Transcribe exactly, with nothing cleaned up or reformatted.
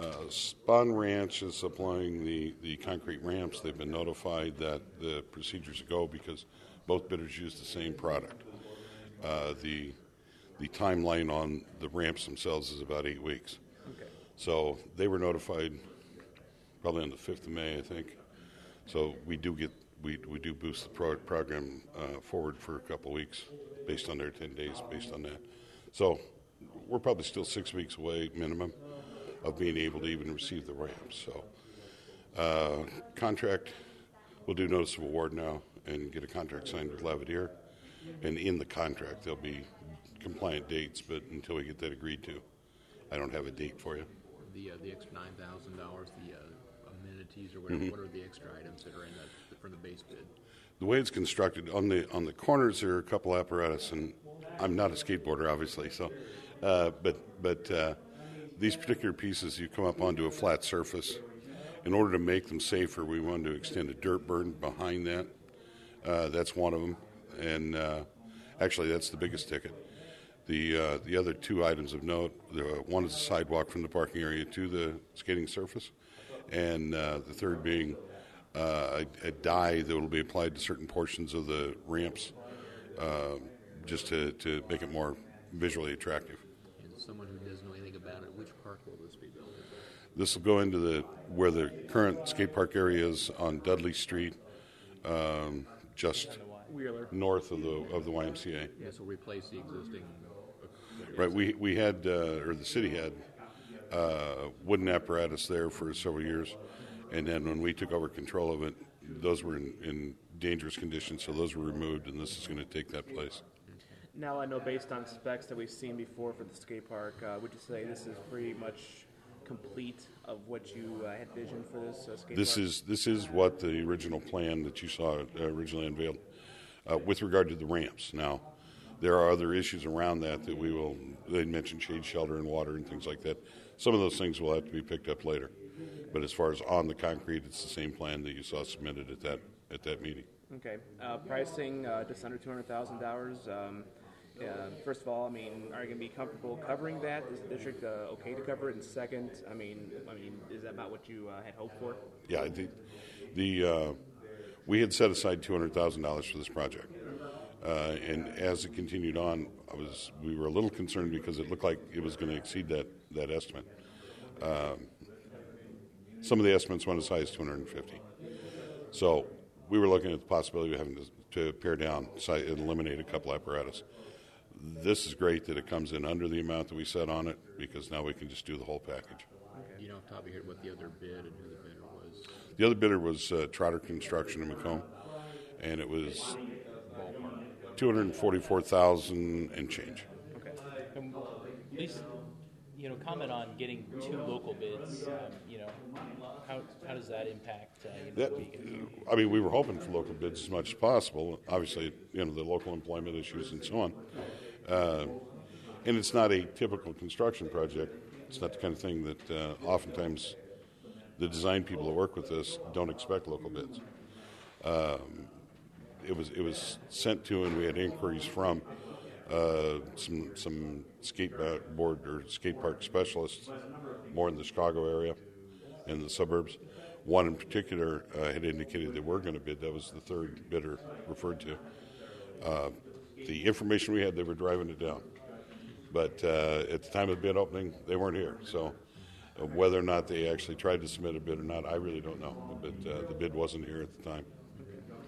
Uh, Spahn Ranch is supplying the, the concrete ramps. They've been notified that the procedures go because both bidders use the same product. Uh, the the timeline on the ramps themselves is about eight weeks. Okay. So they were notified probably on the fifth of May, I think. So we do get we we do boost the pro- program uh, forward for a couple of weeks based on their ten days, based on that. So we're probably still six weeks away minimum of being able to even receive the ramps. So uh, contract, we'll do notice of award now and get a contract signed with Lavadier. And in the contract, there'll be compliant dates, but until we get that agreed to, I don't have a date for you. The uh, the extra nine thousand dollars, the uh, amenities or whatever. Mm-hmm. What are the extra items that are in that for the base bid? The way it's constructed on the on the corners, there are a couple apparatus, and I'm not a skateboarder, obviously. So, uh, but but uh, these particular pieces, you come up onto a flat surface. In order to make them safer, we wanted to extend a dirt burn behind that. Uh, that's one of them, and uh, actually, that's the biggest ticket. The uh, the other two items of note, the, one is a sidewalk from the parking area to the skating surface, and uh, the third being uh, a, a dye that will be applied to certain portions of the ramps, uh, just to, to make it more visually attractive. And someone who doesn't know anything about it, which park will this be built? This will go into the where the current skate park area is on Dudley Street, um, just Wheeler. north of the of the Y M C A. Yeah, so replace the existing. Right, we we had, uh, or the city had, uh, wooden apparatus there for several years, and then when we took over control of it, those were in, in dangerous conditions, so those were removed, and this is going to take that place. Now, I know based on specs that we've seen before for the skate park, uh, would you say this is pretty much complete of what you uh, had visioned for this uh, skate This park? is this is what the original plan that you saw uh, originally unveiled, uh, with regard to the ramps. Now, there are other issues around that that we will, they mentioned shade shelter and water and things like that. Some of those things will have to be picked up later. But as far as on the concrete, it's the same plan that you saw submitted at that at that meeting. Okay. Uh, pricing, uh, just under two hundred thousand dollars. Um, uh, first of all, I mean, are you going to be comfortable covering that? Is the district uh, okay to cover it? And second, I mean, I mean, is that about what you uh, had hoped for? Yeah, I think the, uh, we had set aside two hundred thousand dollars for this project. Uh, and as it continued on, I was we were a little concerned because it looked like it was going to exceed that that estimate. Um, some of the estimates went as high as two hundred fifty. So we were looking at the possibility of having to, to pare down and eliminate a couple apparatus. This is great that it comes in under the amount that we set on it, because now we can just do the whole package. Okay. You know, off the top of your head, what the other bid and who the bidder was? The other bidder was uh, Trotter Construction in Macomb, and it was two hundred forty-four thousand dollars and change. Okay. Um, at least, you know, comment on getting two local bids. Um, you know, how how does that impact? Uh, you know, That, what you can- I mean, we were hoping for local bids as much as possible. Obviously, you know, the local employment issues and so on. Uh, and it's not a typical construction project. It's not the kind of thing that uh, oftentimes the design people that work with this don't expect local bids. Um, it was it was sent to, and we had inquiries from uh, some some skateboard or skate park specialists, more in the Chicago area, in the suburbs. One in particular uh, had indicated they were going to bid. That was the third bidder referred to. Uh, the information we had, they were driving it down. But uh, at the time of bid opening, they weren't here. So uh, whether or not they actually tried to submit a bid or not, I really don't know. But uh, the bid wasn't here at the time.